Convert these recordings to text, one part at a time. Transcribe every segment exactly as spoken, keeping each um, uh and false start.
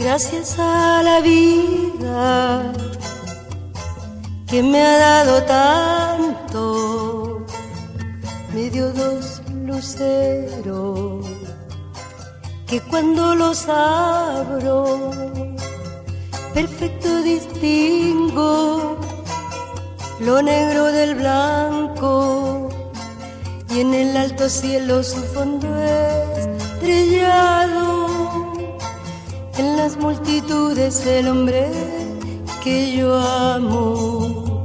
Gracias a la vida que me ha dado tanto, me dio dos luceros que cuando los abro perfecto distingo lo negro del blanco, y en el alto cielo su fondo estrellado, en las multitudes el hombre que yo amo.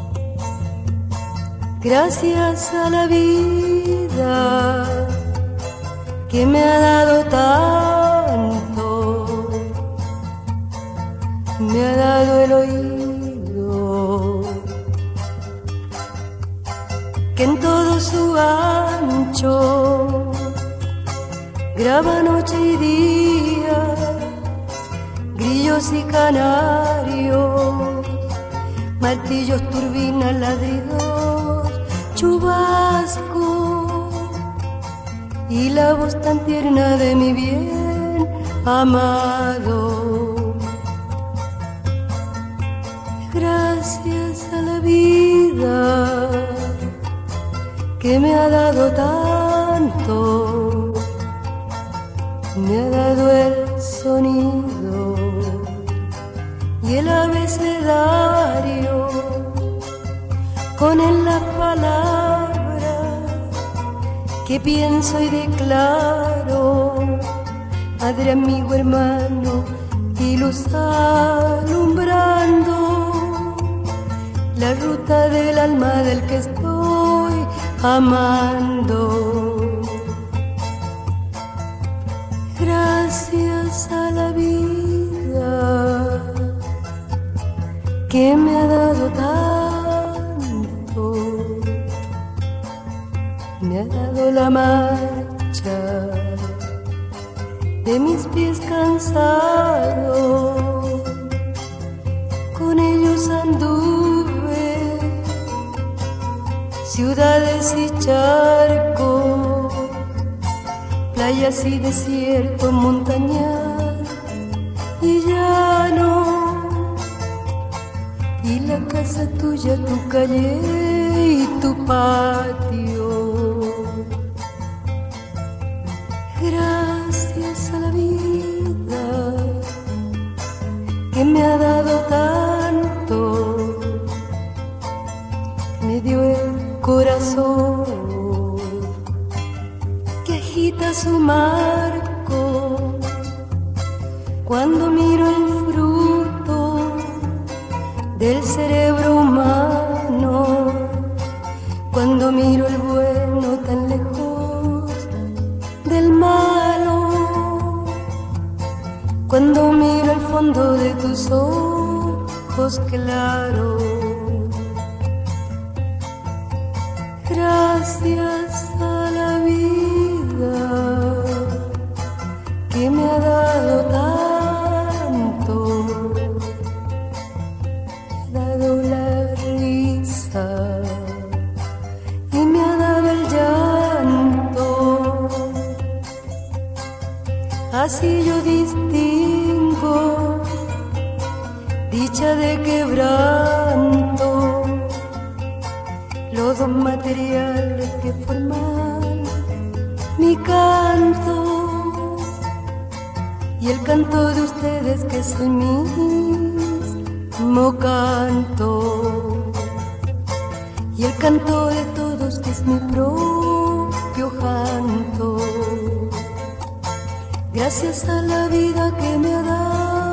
Gracias a la vida que me ha dado tanto, me ha dado el oído que en todo su ancho graba noche y día, grillos y canarios, martillos, turbinas, ladridos, chubasco, y la voz tan tierna de mi bien amado. Gracias a la vida que me ha dado tanto, me ha dado el sonido y el abecedario, con él las palabras que pienso y declaro, padre, amigo, hermano y luz alumbrando la ruta del alma del que estoy amando. Gracias a la vida que me ha dado tanto, me ha dado la marcha de mis pies cansados, con ellos anduve ciudades y charcos, playas y desierto, montañas y llano, y la casa tuya, tu calle y tu patio. Gracias a la vida que me ha dado tanto, me dio el corazón que agita su marco cuando miro el fruto del cerebro humano, cuando miro el bueno tan lejos del malo, cuando miro el fondo de tus ojos claros. Gracias a la vida que me ha dado tanto, me ha dado la risa y me ha dado el llanto. Así yo distingo dicha de quebranto, los dos materiales que forman mi canto, y el canto de ustedes que es el mismo canto, y el canto de todos que es mi propio canto. Gracias a la vida que me ha dado